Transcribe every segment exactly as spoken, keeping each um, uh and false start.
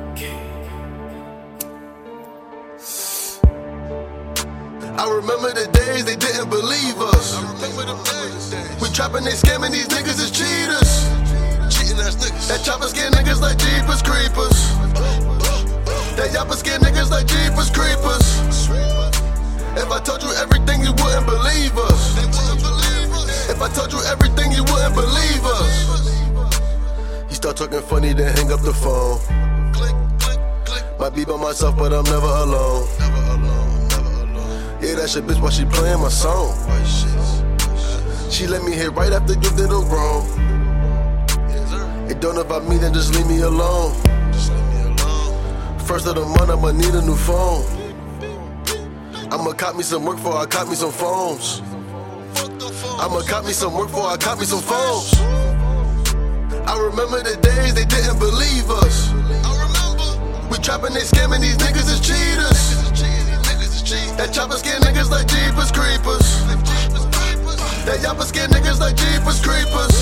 I remember the days they didn't believe us. We trapping, they scamming, these niggas is cheaters. Cheating ass niggas. That chopper scare niggas like Jeepers Creepers. That yapper scare niggas like Jeepers Creepers. If I told you everything, you wouldn't believe us. If I told you everything, you wouldn't believe us. You start talking funny, then hang up the phone. Might be by myself, but I'm never alone. Yeah, that's your bitch while she playing my song. She let me hit right after you did it wrong. It don't know about me, then just leave me alone. First of the month, I'ma need a new phone. I'ma cop me some work before I cop me some phones. I'ma cop me some work before I cop me some phones. I remember the days they didn't believe us. We trapping, they scamming, these niggas is cheaters. That chopper scare niggas like Jeepers Creepers. That yapper scare niggas like Jeepers Creepers.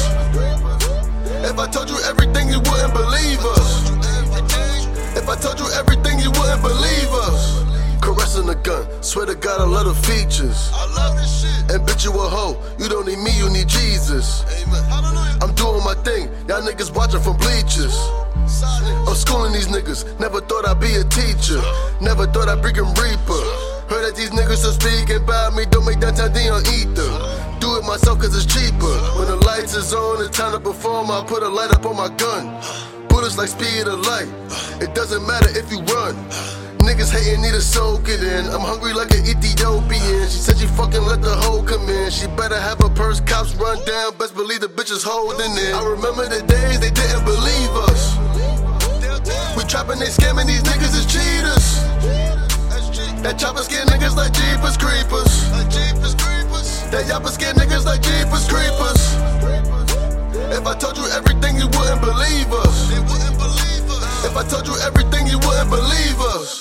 If I told you everything, you wouldn't believe us. If I told you everything, you wouldn't believe us. Caressing the gun, swear to God I love the features. I love this shit. And bitch, you a hoe, you don't need me, you need Jesus. Amen. I'm doing my thing, y'all niggas watching from bleachers. I'm schooling these niggas, never thought I'd be a teacher. Never thought I'd bring him Reaper. Heard that these niggas are speaking about me, don't make downtown D on ether. Do it myself cause it's cheaper. When the lights is on, it's time to perform, I put a light up on my gun. Bullets like speed of light, it doesn't matter if you run. Niggas hating, need to soak it in. I'm hungry like an Ethiopian. She said she fucking let the hoe come in. She better have a purse, cops run down. Best believe the bitch is holding it. I remember the days they didn't believe us. We trapping, they scamming, these niggas is cheaters. That chopper scare niggas like Jeepers Creepers. That yapper scare niggas like Jeepers Creepers. If I told you everything, you wouldn't believe us. If I told you everything, you wouldn't believe us.